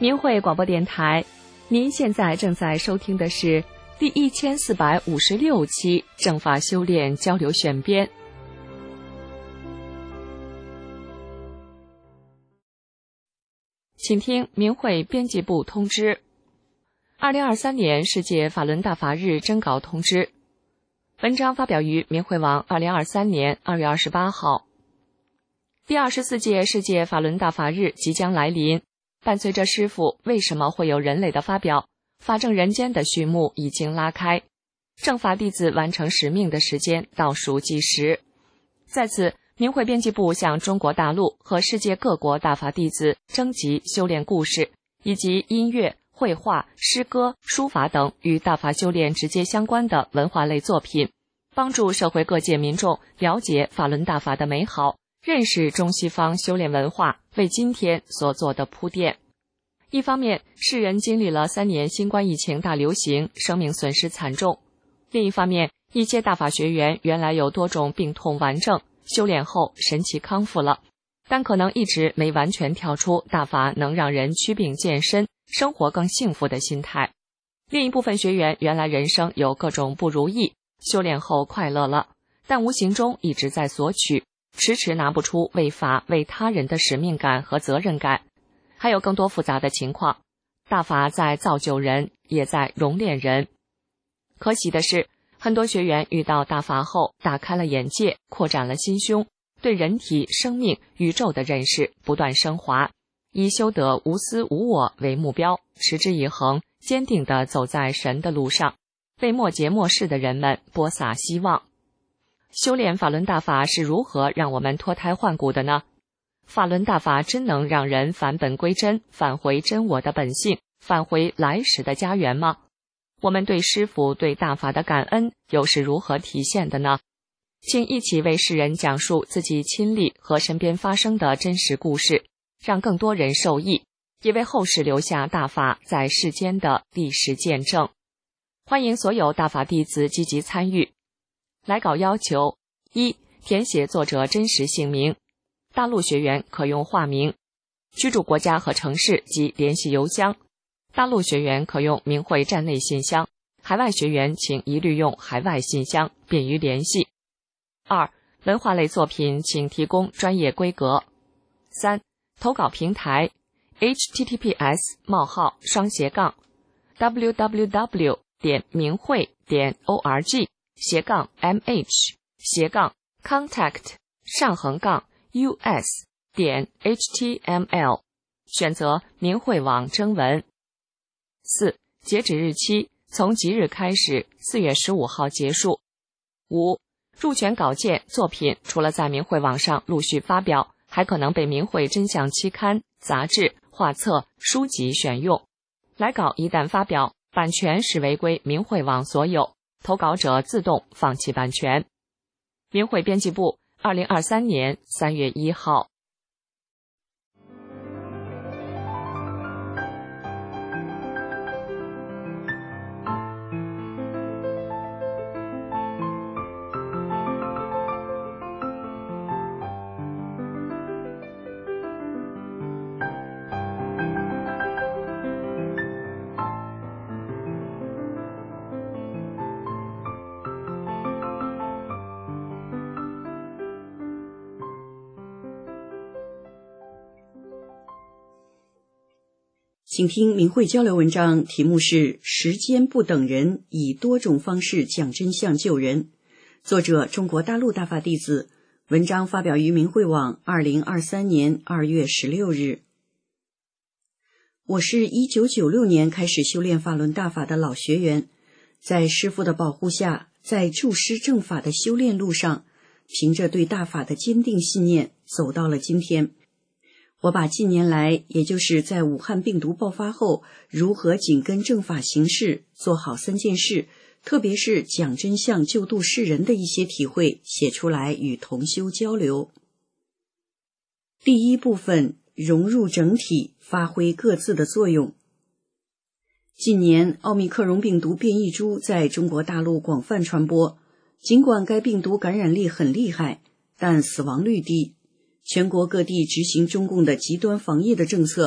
明慧广播电台，您现在正在收听的是第1456期正法修炼交流选编。请听明慧编辑部通知：2023年世界法轮大法日征稿通知。文章发表于明慧网2023年2月28号。第24届世界法轮大法日即将来临，伴随着师父为什么会有人类的发表，法正人间的序幕已经拉开，正法弟子完成使命的时间倒数计时。在此，明慧编辑部向中国大陆和世界各国大法弟子征集修炼故事，以及音乐、绘画、诗歌、书法等与大法修炼直接相关的文化类作品，帮助社会各界民众了解法轮大法的美好，认识中西方修炼文化为今天所做的铺垫。一方面，世人经历了3年新冠疫情大流行，生命损失惨重；另一方面，一些大法学员原来有多种病痛顽症，修炼后神奇康复了，但可能一直没完全跳出大法能让人祛病健身，生活更幸福的心态。另一部分学员原来人生有各种不如意，修炼后快乐了，但无形中一直在索取，迟迟拿不出为法为他人的使命感和责任感。还有更多复杂的情况，大法在造就人，也在熔炼人。可喜的是，很多学员遇到大法后打开了眼界，扩展了心胸，对人体、生命、宇宙的认识不断升华，以修得无私无我为目标，持之以恒，坚定地走在神的路上，为末节末世的人们播撒希望。修炼法轮大法是如何让我们脱胎换骨的呢？法轮大法真能让人返本归真，返回真我的本性，返回来时的家园吗？我们对师父对大法的感恩又是如何体现的呢？请一起为世人讲述自己亲历和身边发生的真实故事，让更多人受益，也为后世留下大法在世间的历史见证。欢迎所有大法弟子积极参与。来稿要求： 1. 填写作者真实姓名，大陆学员可用化名，居住国家和城市及联系邮箱，大陆学员可用明慧站内信箱，海外学员请一律用海外信箱，便于联系。2. 文化类作品请提供专业规格。3. 投稿平台 https://minghui.org/contact-us.html 选择明慧网征文。4. 截止日期从即日开始，4月15号结束。5. 入选稿件作品除了在明慧网上陆续发表，还可能被明慧真相期刊、杂志、画册、书籍选用。来稿一旦发表，版权视为归明慧网所有，投稿者自动放弃版权。明慧编辑部2023年3月1号。 请听明慧交流文章，题目是时间不等人，以多种方式讲真相救人。作者中国大陆大法弟子，文章发表于明慧网2023年2月16日。我是1996年开始修炼法轮大法的老学员，在师父的保护下，在助师正法的修炼路上，凭着对大法的坚定信念走到了今天。我把近年来，也就是在武汉病毒爆发后，如何紧跟正法行事，做好3件事，特别是讲真相救度世人的一些体会写出来与同修交流。第一部分，融入整体，发挥各自的作用。近年奥密克戎病毒变异株在中国大陆广泛传播，尽管该病毒感染力很厉害，但死亡率低。全国各地执行中共的极端防疫的政策，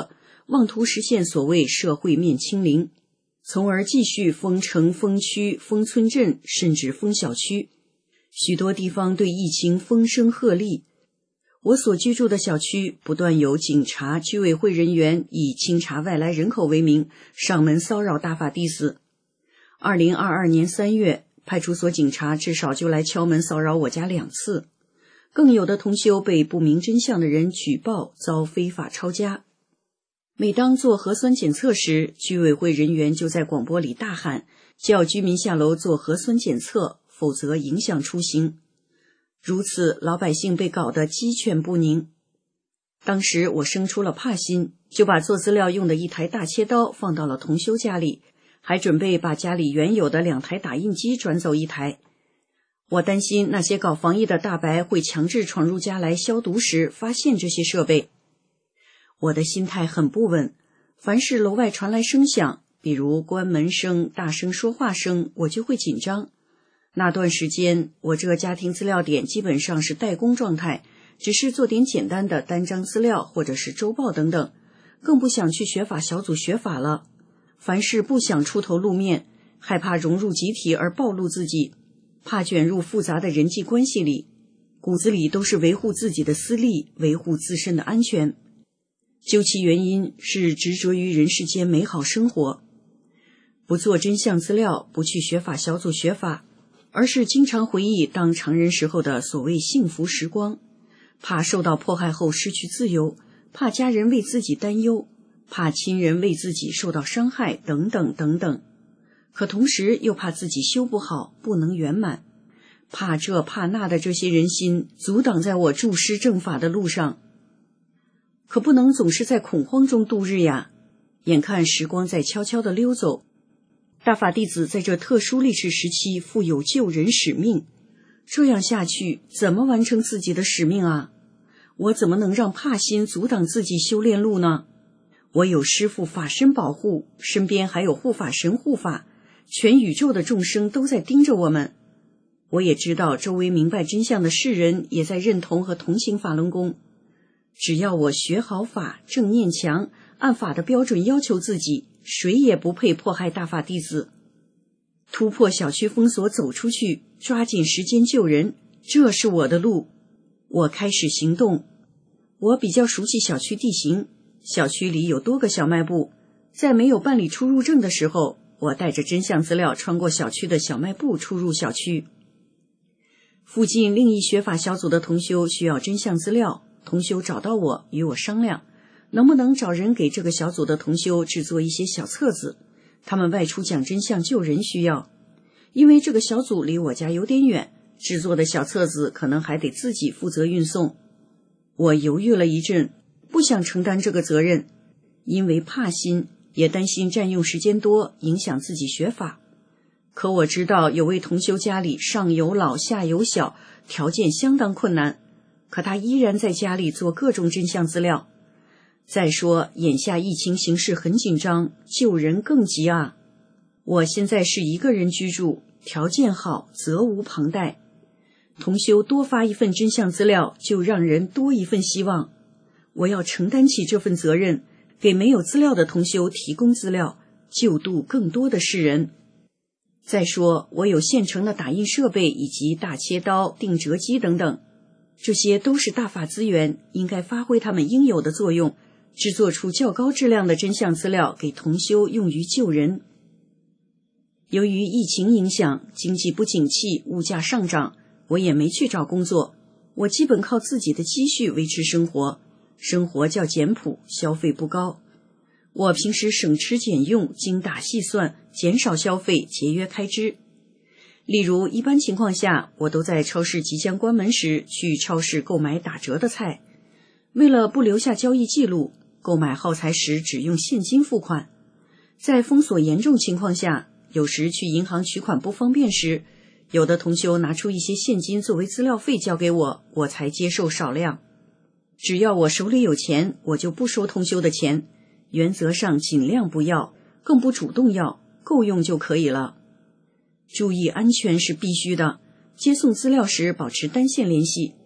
妄图实现所谓社会面清零，从而继续封城、封区、封村镇，甚至封小区。许多地方对疫情风声鹤唳，我所居住的小区不断有警察、居委会人员以清查外来人口为名上门骚扰大法弟子。2022年3月，派出所警察至少就来敲门骚扰我家2次，更有的同修被不明真相的人举报，遭非法抄家。每当做核酸检测时，居委会人员就在广播里大喊，叫居民下楼做核酸检测，否则影响出行。如此，老百姓被搞得鸡犬不宁。当时我生出了怕心，就把做资料用的一台大切刀放到了同修家里，还准备把家里原有的2台打印机转走1台。我担心那些搞防疫的大白会强制闯入家来消毒时发现这些设备。我的心态很不稳，凡是楼外传来声响，比如关门声、大声说话声，我就会紧张。那段时间，我这个家庭资料点基本上是代工状态，只是做点简单的单张资料或者是周报等等，更不想去学法小组学法了。凡事不想出头露面，害怕融入集体而暴露自己，怕卷入复杂的人际关系里，骨子里都是维护自己的私利，维护自身的安全。究其原因，是执着于人世间美好生活，不做真相资料，不去学法小组学法，而是经常回忆当常人时候的所谓幸福时光，怕受到迫害后失去自由，怕家人为自己担忧，怕亲人为自己受到伤害，等等等等。可同时又怕自己修不好，不能圆满，怕这怕那的这些人心阻挡在我注师正法的路上。可不能总是在恐慌中度日呀，眼看时光在悄悄地溜走，大法弟子在这特殊历史时期负有救人使命，这样下去怎么完成自己的使命啊？我怎么能让怕心阻挡自己修炼路呢？我有师父法身保护，身边还有护法神护法，全宇宙的众生都在盯着我们。我也知道周围明白真相的世人也在认同和同情法轮功。只要我学好法，正念强，按法的标准要求自己，谁也不配迫害大法弟子。突破小区封锁走出去，抓紧时间救人，这是我的路。我开始行动。我比较熟悉小区地形，小区里有多个小卖部，在没有办理出入证的时候，我带着真相资料穿过小区的小卖部出入小区。附近另一学法小组的同修需要真相资料，同修找到我，与我商量能不能找人给这个小组的同修制作一些小册子，他们外出讲真相救人需要。因为这个小组离我家有点远，制作的小册子可能还得自己负责运送。我犹豫了一阵，不想承担这个责任，因为怕心，也担心占用时间多，影响自己学法。可我知道有位同修家里上有老下有小，条件相当困难，可他依然在家里做各种真相资料。再说眼下疫情形势很紧张，救人更急啊。我现在是一个人居住，条件好，责无旁贷。同修多发一份真相资料，就让人多一份希望。我要承担起这份责任，给没有资料的同修提供资料，救度更多的世人。再说我有现成的打印设备以及大切刀、定折机等等，这些都是大法资源，应该发挥它们应有的作用，制作出较高质量的真相资料给同修用于救人。由于疫情影响，经济不景气，物价上涨，我也没去找工作，我基本靠自己的积蓄维持生活，生活较简朴，消费不高。我平时省吃俭用，精打细算，减少消费，节约开支。例如一般情况下，我都在超市即将关门时去超市购买打折的菜，为了不留下交易记录，购买耗材时只用现金付款。在封锁严重情况下，有时去银行取款不方便时，有的同修拿出一些现金作为资料费交给我，我才接受少量。只要我手里有钱，我就不收同修的钱，原则上尽量不要，更不主动要，够用就可以了。注意安全是必须的，接送资料时保持单线联系。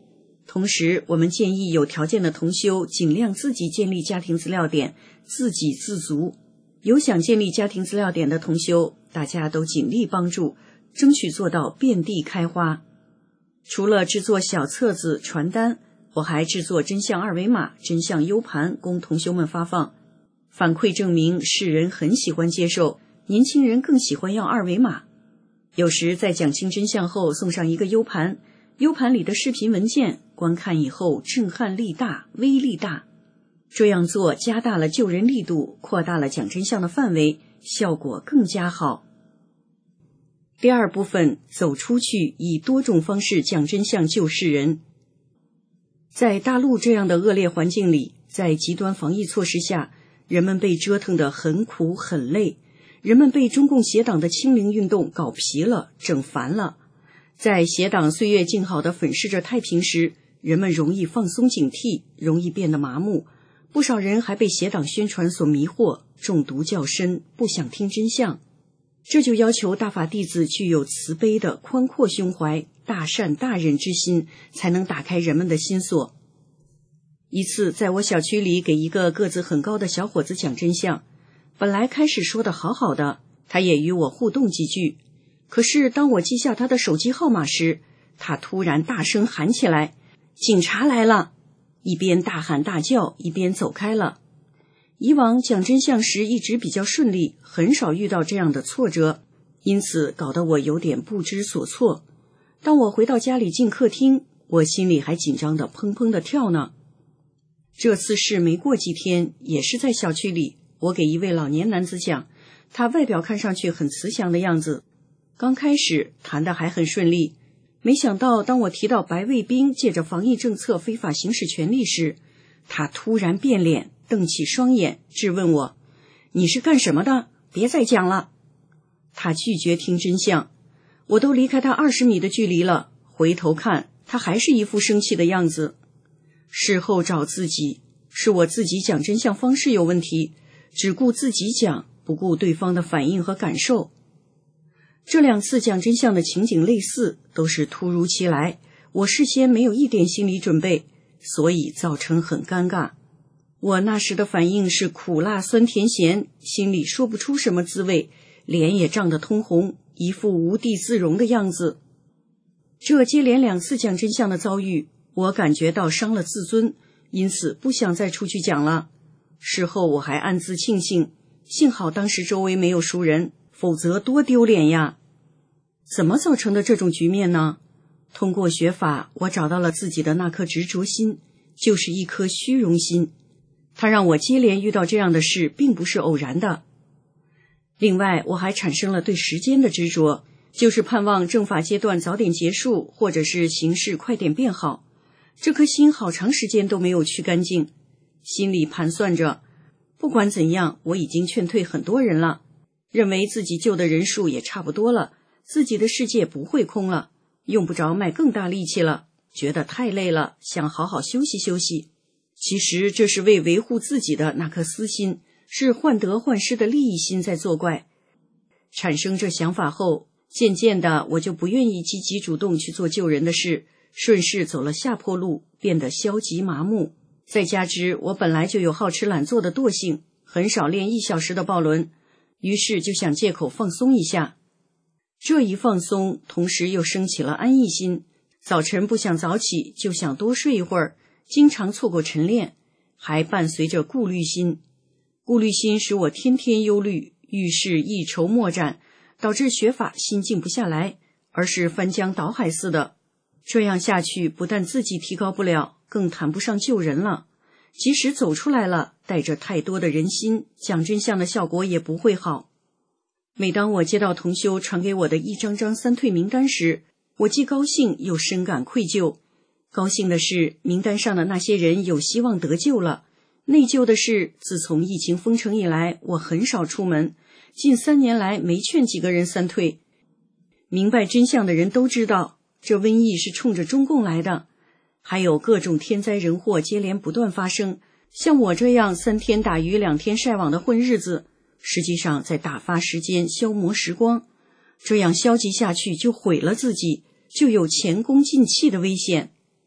同时，我们建议有条件的同修尽量自己建立家庭资料点，自给自足。有想建立家庭资料点的同修，大家都尽力帮助，争取做到遍地开花。除了制作小册子、传单，我还制作真相二维码、真相 U 盘供同修们发放。反馈证明世人很喜欢接受，年轻人更喜欢要二维码。有时在讲清真相后送上一个 U 盘，U 盘里的视频文件观看以后震撼力大，威力大。这样做加大了救人力度，扩大了讲真相的范围，效果更加好。第二部分，走出去，以多种方式讲真相救世人。在大陆这样的恶劣环境里，在极端防疫措施下，人们被折腾得很苦很累，人们被中共邪党的清零运动搞疲了，整烦了。在邪党岁月静好地粉饰着太平时，人们容易放松警惕，容易变得麻木。不少人还被邪党宣传所迷惑，中毒较深，不想听真相。这就要求大法弟子具有慈悲的宽阔胸怀、大善大忍之心，才能打开人们的心锁。一次在我小区里给一个个子很高的小伙子讲真相，本来开始说得好好的，他也与我互动几句，可是当我记下他的手机号码时，他突然大声喊起来：“警察来了！”一边大喊大叫，一边走开了。以往讲真相时一直比较顺利，很少遇到这样的挫折，因此搞得我有点不知所措。当我回到家里进客厅，我心里还紧张得砰砰地跳呢。这次事没过几天，也是在小区里，我给一位老年男子讲，他外表看上去很慈祥的样子，刚开始谈得还很顺利，没想到当我提到白卫兵借着防疫政策非法行使权利时，他突然变脸，瞪起双眼，质问我：“你是干什么的？别再讲了。”他拒绝听真相，我都离开他20米的距离了，回头看，他还是一副生气的样子。事后找自己，是我自己讲真相方式有问题，只顾自己讲，不顾对方的反应和感受。这2次讲真相的情景类似，都是突如其来，我事先没有一点心理准备，所以造成很尴尬。我那时的反应是苦辣酸甜咸，心里说不出什么滋味，脸也涨得通红，一副无地自容的样子。这接连2次讲真相的遭遇，我感觉到伤了自尊，因此不想再出去讲了。事后我还暗自庆幸，幸好当时周围没有熟人，否则多丢脸呀。怎么造成的这种局面呢？通过学法，我找到了自己的那颗执着心，就是一颗虚荣心。它让我接连遇到这样的事，并不是偶然的。另外，我还产生了对时间的执着，就是盼望正法阶段早点结束，或者是形势快点变好。这颗心好长时间都没有去干净，心里盘算着，不管怎样，我已经劝退很多人了，认为自己救的人数也差不多了，自己的世界不会空了，用不着卖更大力气了，觉得太累了，想好好休息休息。其实这是为维护自己的那颗私心，是患得患失的利益心在作怪。产生这想法后，渐渐的我就不愿意积极主动去做救人的事，顺势走了下坡路，变得消极麻木。再加之我本来就有好吃懒做的惰性，很少练1小时的抱轮，于是就想借口放松一下。这一放松，同时又升起了安逸心，早晨不想早起，就想多睡一会儿，经常错过晨练，还伴随着顾虑心。顾虑心使我天天忧虑，遇事一筹莫展，导致学法心静不下来，而是翻江倒海似的。这样下去，不但自己提高不了，更谈不上救人了。即使走出来了，带着太多的人心，讲真相的效果也不会好。每当我接到同修传给我的一张张三退名单时，我既高兴又深感愧疚。高兴的是，名单上的那些人有希望得救了；内疚的是，自从疫情封城以来，我很少出门，近3年来没劝几个人三退。明白真相的人都知道，这瘟疫是冲着中共来的，还有各种天灾人祸接连不断发生。像我这样3天打鱼2天晒网的混日子，实际上在打发时间，消磨时光。这样消极下去就毁了自己，就有前功尽弃的危险。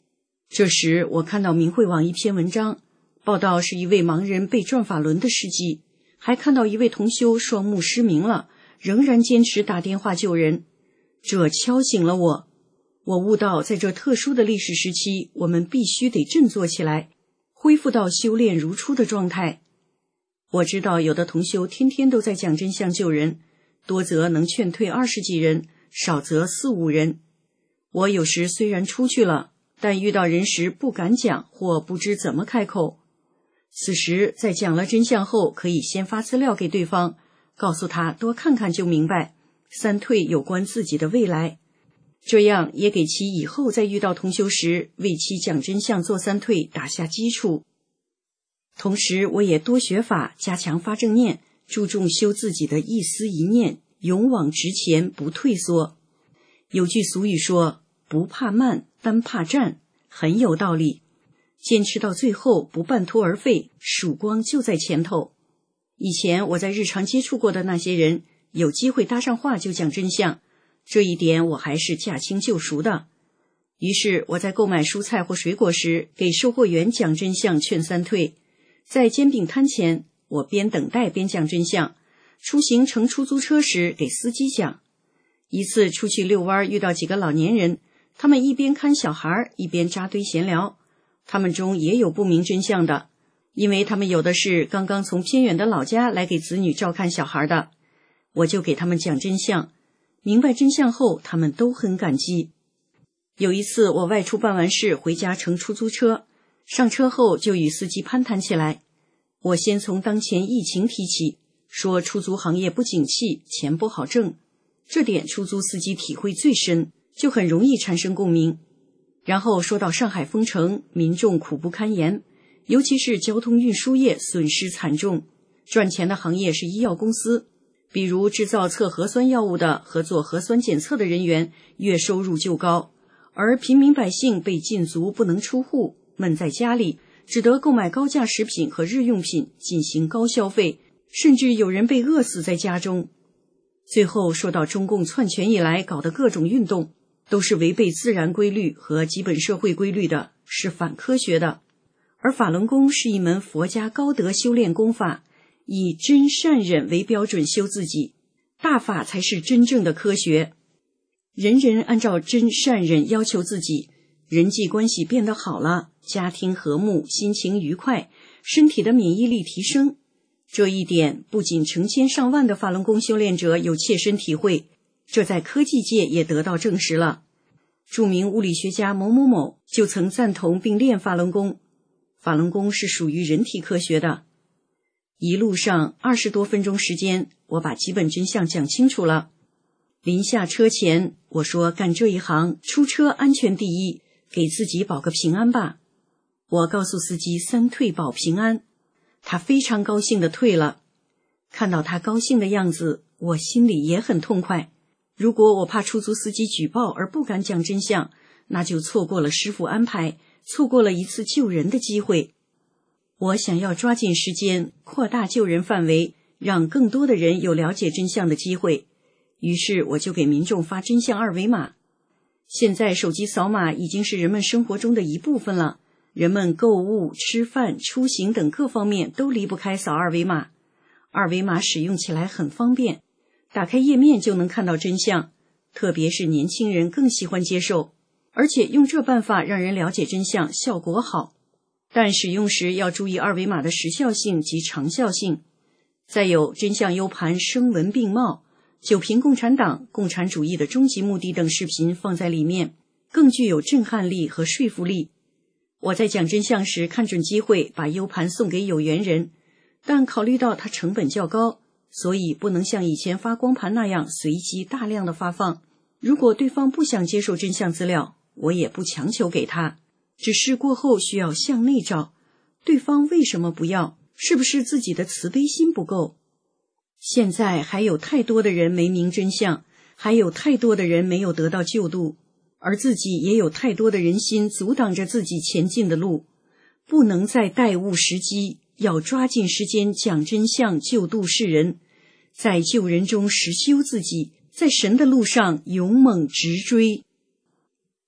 这时我看到明慧网一篇文章，报道是一位盲人被转法轮的事迹，还看到一位同修双目失明了，仍然坚持打电话救人。这敲醒了我，我悟到在这特殊的历史时期，我们必须得振作起来，恢复到修炼如初的状态。我知道有的同修天天都在讲真相救人，多则能劝退20几人，少则4、5人。我有时虽然出去了，但遇到人时不敢讲或不知怎么开口。此时在讲了真相后，可以先发资料给对方，告诉他多看看就明白三退有关自己的未来，这样也给其以后在遇到同修时为其讲真相做三退打下基础。同时我也多学法，加强发正念，注重修自己的一思一念，勇往直前，不退缩。有句俗语说，不怕慢，单怕站，很有道理。坚持到最后，不半途而废，曙光就在前头。以前我在日常接触过的那些人，有机会搭上话就讲真相，这一点我还是驾轻就熟的。于是我在购买蔬菜或水果时，给售货员讲真相，劝三退。在煎饼摊前，我边等待边讲真相。出行乘出租车时，给司机讲。一次出去遛弯，遇到几个老年人，他们一边看小孩，一边扎堆闲聊。他们中也有不明真相的，因为他们有的是刚刚从偏远的老家来给子女照看小孩的。我就给他们讲真相，明白真相后，他们都很感激。有一次我外出办完事回家乘出租车，上车后就与司机攀谈起来。我先从当前疫情提起，说出租行业不景气，钱不好挣，这点出租司机体会最深，就很容易产生共鸣。然后说到上海封城，民众苦不堪言，尤其是交通运输业损失惨重，赚钱的行业是医药公司，比如制造测核酸药物的和做核酸检测的人员月收入就高，而平民百姓被禁足不能出户，闷在家里，只得购买高价食品和日用品进行高消费，甚至有人被饿死在家中。最后说到中共篡权以来搞的各种运动，都是违背自然规律和基本社会规律的，是反科学的。而法轮功是一门佛家高德修炼功法，以真善忍为标准修自己，大法才是真正的科学。人人按照真善忍要求自己，人际关系变得好了，家庭和睦，心情愉快，身体的免疫力提升。这一点不仅成千上万的法轮功修炼者有切身体会，这在科技界也得到证实了。著名物理学家某某某就曾赞同并练法轮功。法轮功是属于人体科学的。一路上20多分钟时间，我把基本真相讲清楚了。临下车前，我说干这一行，出车安全第一，给自己保个平安吧。我告诉司机三退保平安，他非常高兴地退了。看到他高兴的样子，我心里也很痛快。如果我怕出租司机举报而不敢讲真相，那就错过了师父安排，错过了一次救人的机会。我想要抓紧时间，扩大救人范围，让更多的人有了解真相的机会。于是我就给民众发真相2维码。现在手机扫码已经是人们生活中的一部分了，人们购物、吃饭、出行等各方面都离不开扫2维码。2维码使用起来很方便，打开页面就能看到真相，特别是年轻人更喜欢接受，而且用这办法让人了解真相，效果好。但使用时要注意2维码的时效性及长效性。再有真相 U 盘声文并茂，九评共产党、共产主义的终极目的等视频放在里面，更具有震撼力和说服力。我在讲真相时看准机会把 U 盘送给有缘人，但考虑到它成本较高，所以不能像以前发光盘那样随机大量的发放。如果对方不想接受真相资料，我也不强求给他，只是过后需要向内找，对方为什么不要？是不是自己的慈悲心不够？现在还有太多的人没明真相，还有太多的人没有得到救度，而自己也有太多的人心阻挡着自己前进的路，不能再耽误时机，要抓紧时间讲真相，救度世人，在救人中实修自己，在神的路上勇猛直追。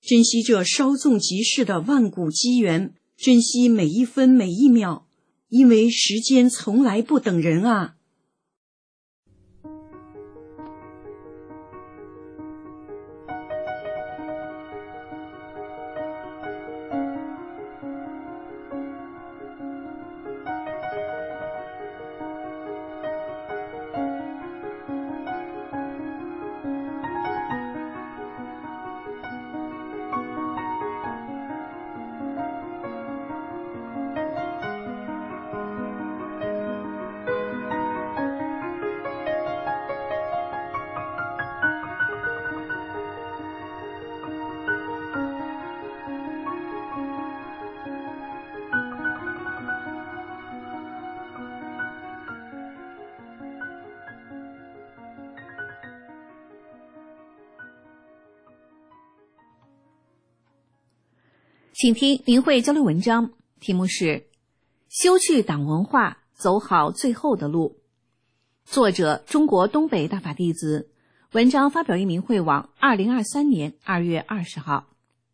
珍惜这稍纵即逝的万古机缘，珍惜每一分每一秒，因为时间从来不等人啊。 请听明慧交流文章，题目是修去党文化，走好最后的路。作者中国东北大法弟子，文章发表于明慧网2023年2月20号。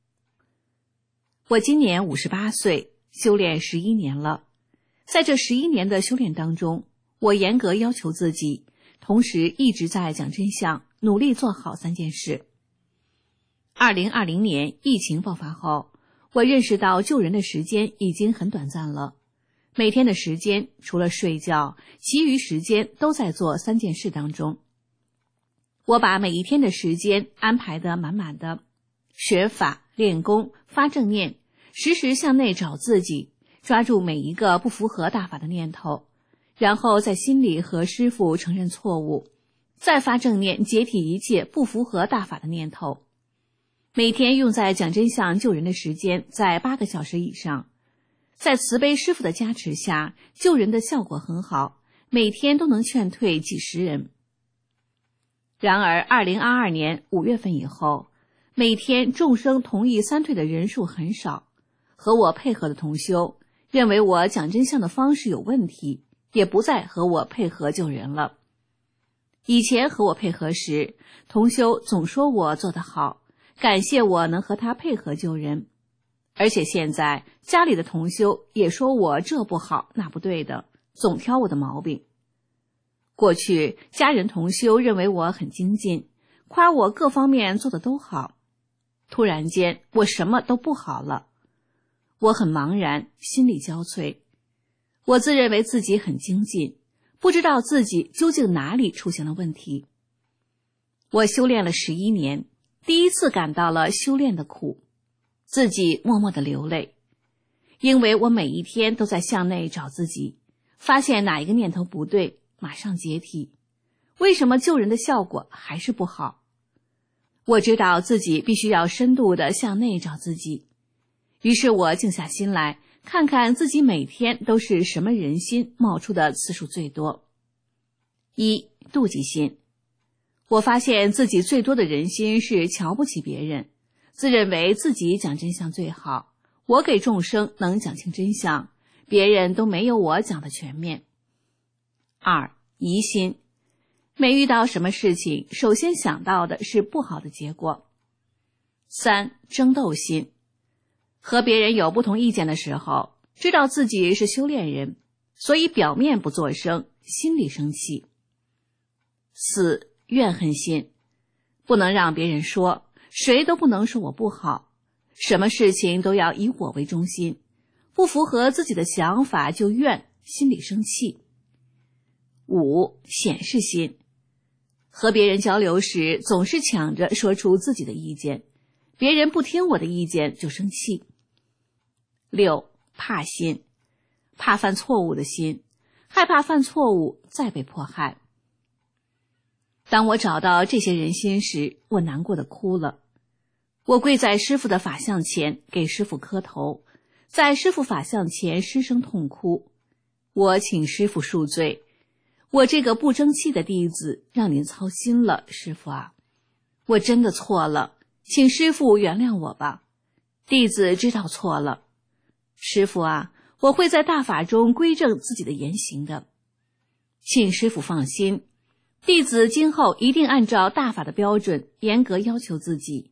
我今年58岁，修炼11年了。在这11年的修炼当中，我严格要求自己，同时一直在讲真相，努力做好3件事。2020年疫情爆发后，我认识到救人的时间已经很短暂了，每天的时间除了睡觉，其余时间都在做3件事当中。我把每一天的时间安排得满满的，学法、练功、发正念，时时向内找自己，抓住每一个不符合大法的念头，然后在心里和师父承认错误，再发正念解体一切不符合大法的念头。每天用在讲真相救人的时间在8个小时以上，在慈悲师父的加持下，救人的效果很好，每天都能劝退几十人。然而2022年5月份以后，每天众生同意3退的人数很少，和我配合的同修认为我讲真相的方式有问题，也不再和我配合救人了。以前和我配合时，同修总说我做得好，感谢我能和他配合救人，而且现在家里的同修也说我这不好那不对的，总挑我的毛病。过去家人同修认为我很精进，夸我各方面做得都好，突然间我什么都不好了，我很茫然，心力交瘁。我自认为自己很精进，不知道自己究竟哪里出现了问题。我修炼了11年，第一次感到了修炼的苦，自己默默地流泪，因为我每一天都在向内找自己，发现哪一个念头不对，马上解体。为什么救人的效果还是不好？我知道自己必须要深度地向内找自己，于是我静下心来，看看自己每天都是什么人心冒出的次数最多。1. 妒忌心。我发现自己最多的人心是瞧不起别人，自认为自己讲真相最好，我给众生能讲清真相，别人都没有我讲的全面。2. 疑心。每遇到什么事情，首先想到的是不好的结果。3. 争斗心。和别人有不同意见的时候，知道自己是修炼人，所以表面不作声，心里生气。4. 怨恨心。不能让别人说，谁都不能说我不好，什么事情都要以我为中心，不符合自己的想法就怨，心里生气。5. 显示心。和别人交流时，总是抢着说出自己的意见，别人不听我的意见就生气。6. 怕心。怕犯错误的心，害怕犯错误再被迫害。当我找到这些人心时，我难过的哭了。我跪在师父的法像前，给师父磕头，在师父法像前失声痛哭。我请师父恕罪，我这个不争气的弟子让您操心了，师父啊，我真的错了，请师父原谅我吧，弟子知道错了。师父啊，我会在大法中归正自己的言行的，请师父放心，弟子今后一定按照大法的标准严格要求自己，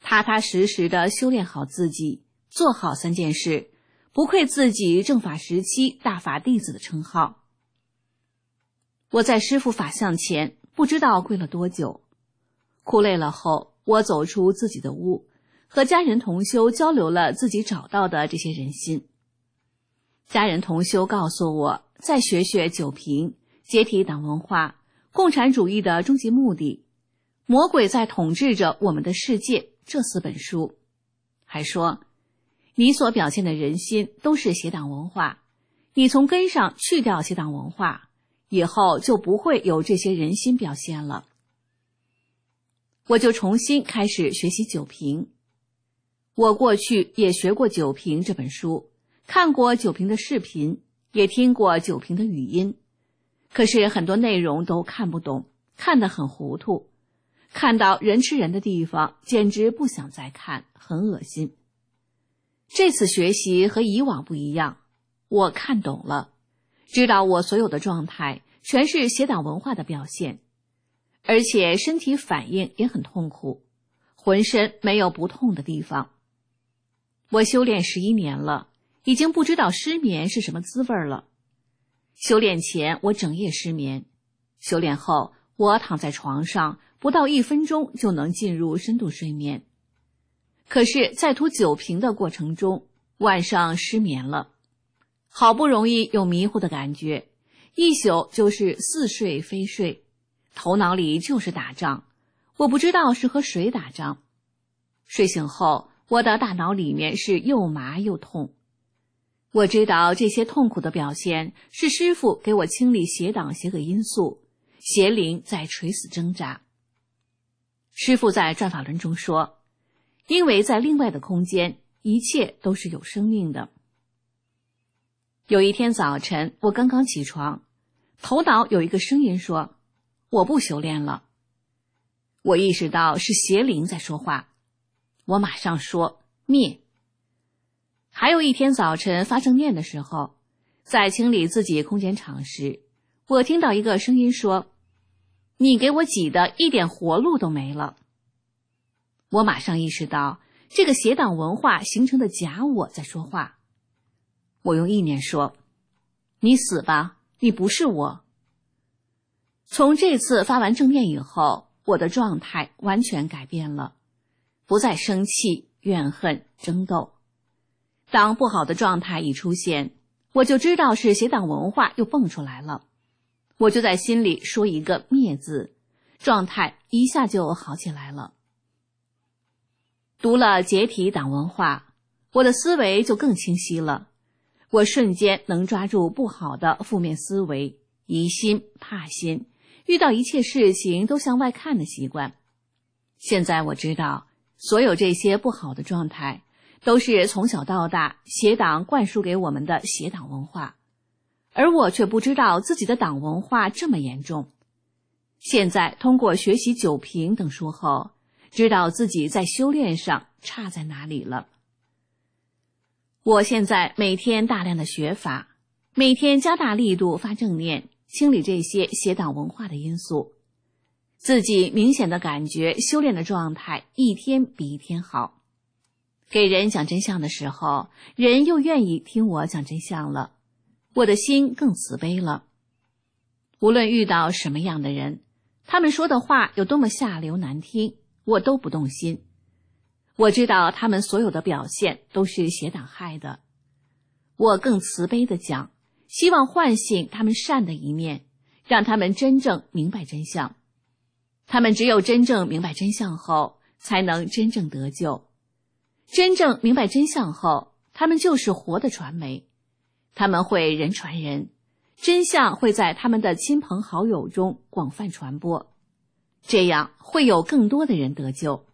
踏踏实实地修炼好自己，做好3件事，不愧自己正法时期大法弟子的称号。我在师父法像前不知道跪了多久，哭累了后，我走出自己的屋，和家人同修交流了自己找到的这些人心。家人同修告诉我，再学学九评、解体党文化、共产主义的终极目的、魔鬼在统治着我们的世界这4本书，还说你所表现的人心都是邪党文化，你从根上去掉邪党文化，以后就不会有这些人心表现了。我就重新开始学习九评。我过去也学过九评这本书，看过九评的视频，也听过九评的语音，可是很多内容都看不懂，看得很糊涂，看到人吃人的地方简直不想再看，很恶心。这次学习和以往不一样，我看懂了，知道我所有的状态全是邪党文化的表现，而且身体反应也很痛苦，浑身没有不痛的地方。我修炼11年了，已经不知道失眠是什么滋味了。修炼前我整夜失眠，修炼后我躺在床上不到1分钟就能进入深度睡眠。可是在涂九评的过程中，晚上失眠了，好不容易有迷糊的感觉，一宿就是似睡非睡，头脑里就是打仗，我不知道是和谁打仗。睡醒后，我的大脑里面是又麻又痛。我知道这些痛苦的表现是师父给我清理邪党邪恶因素，邪灵在垂死挣扎。师父在转法轮中说，因为在另外的空间，一切都是有生命的。有一天早晨，我刚刚起床，头脑有一个声音说，我不修炼了。我意识到是邪灵在说话，我马上说灭。还有一天早晨发正念的时候，在清理自己空间场时，我听到一个声音说，你给我挤的一点活路都没了。我马上意识到这个邪党文化形成的假我在说话。我用意念说，你死吧，你不是我。从这次发完正念以后，我的状态完全改变了，不再生气、怨恨、争斗。当不好的状态一出现，我就知道是邪党文化又蹦出来了，我就在心里说一个灭字，状态一下就好起来了。读了解体党文化，我的思维就更清晰了，我瞬间能抓住不好的负面思维、疑心、怕心，遇到一切事情都向外看的习惯。现在我知道，所有这些不好的状态都是从小到大邪党灌输给我们的邪党文化，而我却不知道自己的党文化这么严重。现在通过学习九评等书后，知道自己在修炼上差在哪里了。我现在每天大量的学法，每天加大力度发正念，清理这些邪党文化的因素，自己明显的感觉修炼的状态一天比一天好。给人讲真相的时候，人又愿意听我讲真相了，我的心更慈悲了。无论遇到什么样的人，他们说的话有多么下流难听，我都不动心。我知道他们所有的表现都是邪党害的，我更慈悲地讲，希望唤醒他们善的一面，让他们真正明白真相。他们只有真正明白真相后，才能真正得救。真正明白真相后，他们就是活的传媒，他们会人传人，真相会在他们的亲朋好友中广泛传播，这样会有更多的人得救。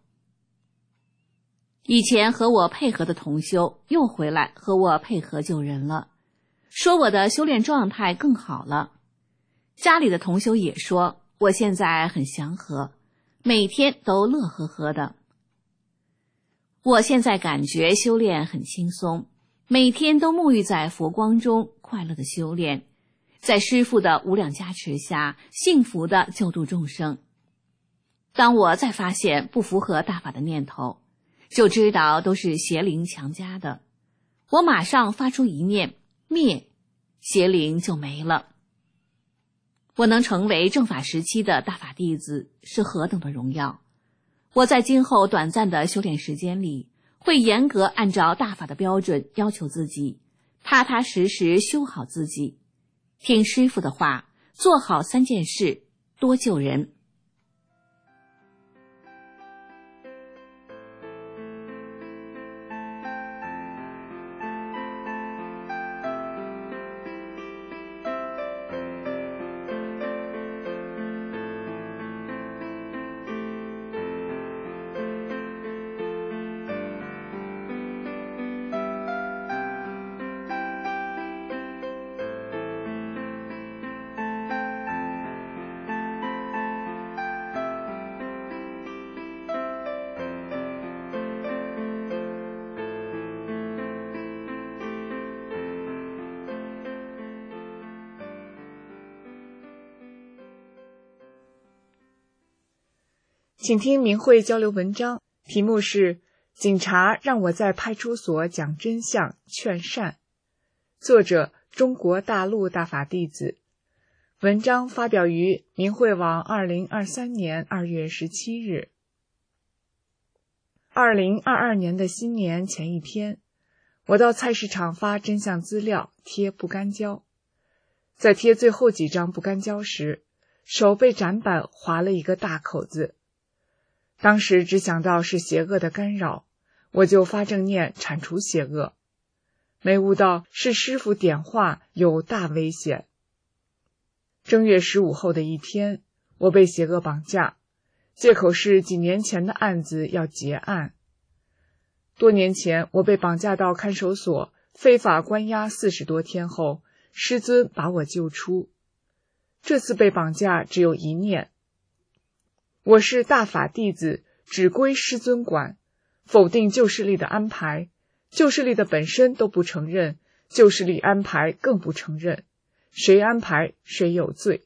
以前和我配合的同修又回来和我配合救人了，说我的修炼状态更好了。家里的同修也说我现在很祥和，每天都乐呵呵的。我现在感觉修炼很轻松，每天都沐浴在佛光中，快乐的修炼，在师父的无量加持下，幸福的救度众生。当我再发现不符合大法的念头， 就知道都是邪灵强加的。我马上发出一念灭，邪灵就没了。我能成为正法时期的大法弟子是何等的荣耀！我在今后短暂的修炼时间里，会严格按照大法的标准要求自己，踏踏实实修好自己，听师父的话，做好3件事，多救人。 请听明慧交流文章，题目是警察让我在派出所讲真相劝善，作者中国大陆大法弟子。文章发表于明慧网2023年2月17日。2022年的新年前一天，我到菜市场发真相资料贴不干胶，在贴最后几张不干胶时，手被展板划了一个大口子。当时只想到是邪恶的干扰，我就发正念铲除邪恶，没悟到是师父点化有大危险。正月15后的一天，我被邪恶绑架，借口是几年前的案子要结案。多年前我被绑架到看守所，非法关押40多天后，师尊把我救出。这次被绑架只有一念，我是大法弟子，只归师尊管，否定旧势力的安排，旧势力的本身都不承认，旧势力安排更不承认，谁安排谁有罪。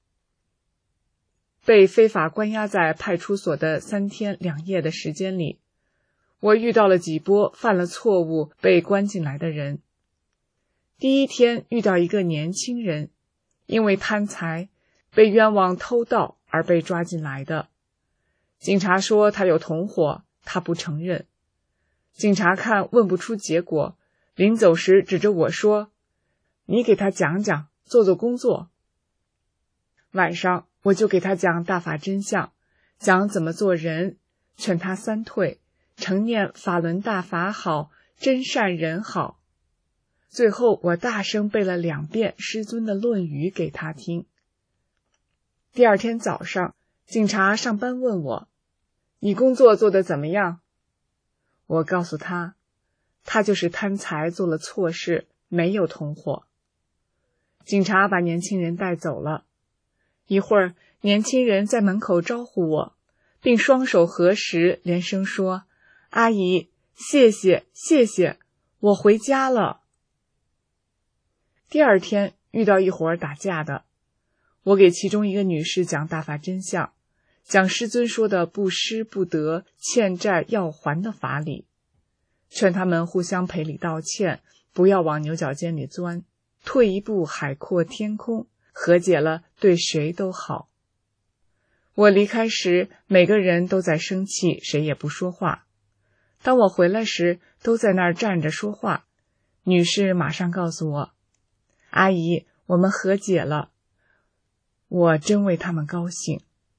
被非法关押在派出所的3天2夜的时间里，我遇到了几波犯了错误被关进来的人。第一天遇到一个年轻人，因为贪财被冤枉偷盗而被抓进来的。警察说他有同伙，他不承认。警察看问不出结果，临走时指着我说：“你给他讲讲，做做工作。”晚上我就给他讲大法真相，讲怎么做人，劝他3退，承念法轮大法好，真善人好。最后我大声背了2遍师尊的论语给他听。第二天早上，警察上班问我：“你工作做得怎么样？”我告诉他，他就是贪财做了错事，没有同伙。警察把年轻人带走了。一会儿，年轻人在门口招呼我，并双手合十，连声说：“阿姨，谢谢，谢谢，我回家了。”第二天遇到一伙打架的，我给其中一个女士讲大法真相，讲师尊说的不失不得，欠债要还的法理，劝他们互相赔礼道歉，不要往牛角尖里钻，退一步海阔天空，和解了对谁都好。我离开时，每个人都在生气，谁也不说话。当我回来时，都在那儿站着说话。女士马上告诉我：“阿姨，我们和解了。”我真为他们高兴。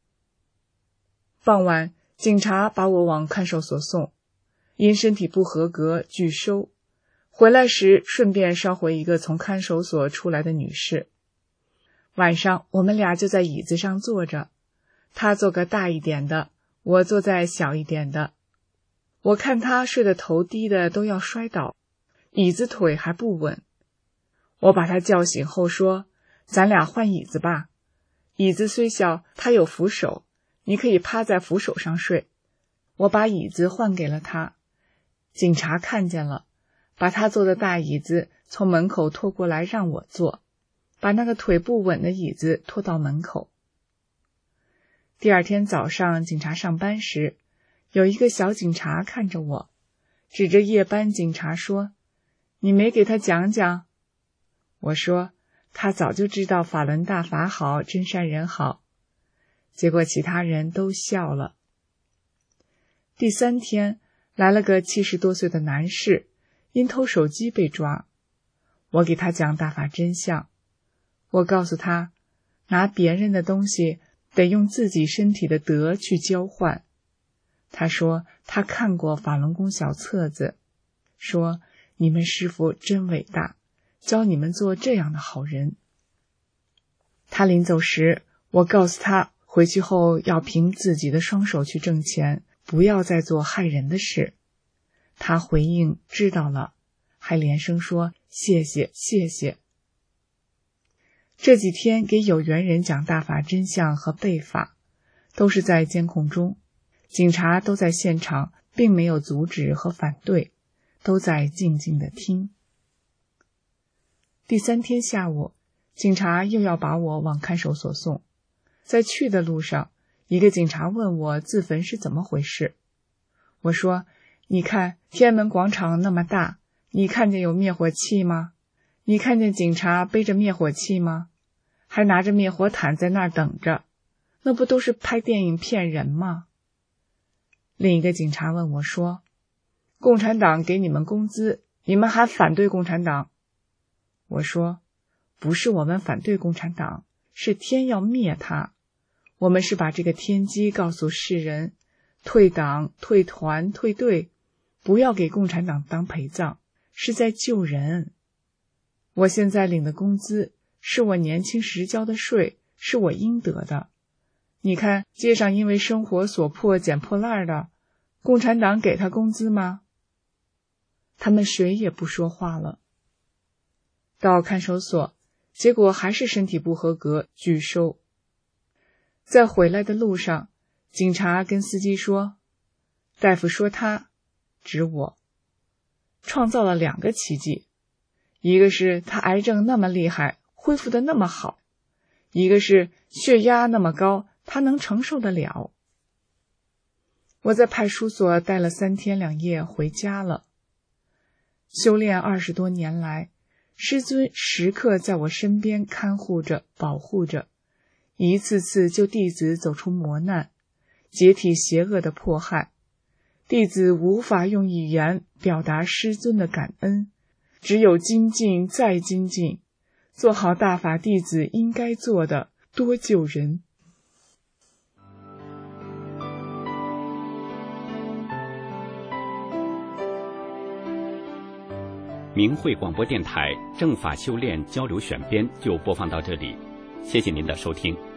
傍晚，警察把我往看守所送，因身体不合格拒收。回来时顺便捎回一个从看守所出来的女士。晚上我们俩就在椅子上坐着，她坐个大一点的，我坐在小一点的。我看她睡得头低的都要摔倒，椅子腿还不稳。我把她叫醒后说：“咱俩换椅子吧，椅子虽小，它有扶手，你可以趴在扶手上睡。”我把椅子换给了她。警察看见了，把他坐的大椅子从门口拖过来让我坐，把那个腿不稳的椅子拖到门口。第二天早上，警察上班时， 有一个小警察看着我，指着夜班警察说：“你没给他讲讲？”我说：“他早就知道法轮大法好，真善人好。”结果其他人都笑了。第3天，来了个70多岁的男士，因偷手机被抓。我给他讲大法真相，我告诉他，拿别人的东西得用自己身体的德去交换。他说他看过法轮功小册子，说你们师父真伟大，教你们做这样的好人。他临走时，我告诉他回去后要凭自己的双手去挣钱，不要再做害人的事。他回应知道了，还连声说谢谢谢谢。这几天给有缘人讲大法真相和背法，都是在监控中，警察都在现场，并没有阻止和反对，都在静静地听。第3天下午，警察又要把我往看守所送。在去的路上，一个警察问我自焚是怎么回事。我说，你看天安门广场那么大，你看见有灭火器吗？你看见警察背着灭火器吗？还拿着灭火毯在那儿等着，那不都是拍电影骗人吗？另一个警察问我说，共产党给你们工资，你们还反对共产党？我说，不是我们反对共产党，是天要灭他。我们是把这个天机告诉世人，退党、退团、退队，不要给共产党当陪葬，是在救人。我现在领的工资是我年轻时交的税，是我应得的。你看街上因为生活所迫捡破烂的，共产党给他工资吗？他们谁也不说话了。到看守所，结果还是身体不合格，拒收。在回来的路上，警察跟司机说，大夫说他，指我，创造了2个奇迹，一个是他癌症那么厉害，恢复得那么好，一个是血压那么高，他能承受得了。我在派出所待了3天2夜，回家了。修炼20多年来，师尊时刻在我身边看护着，保护着，一次次救弟子走出磨难，解体邪恶的迫害。弟子无法用语言表达师尊的感恩，只有精进再精进，做好大法弟子应该做的，多救人。 明慧广播电台正法修炼交流选编就播放到这里，谢谢您的收听。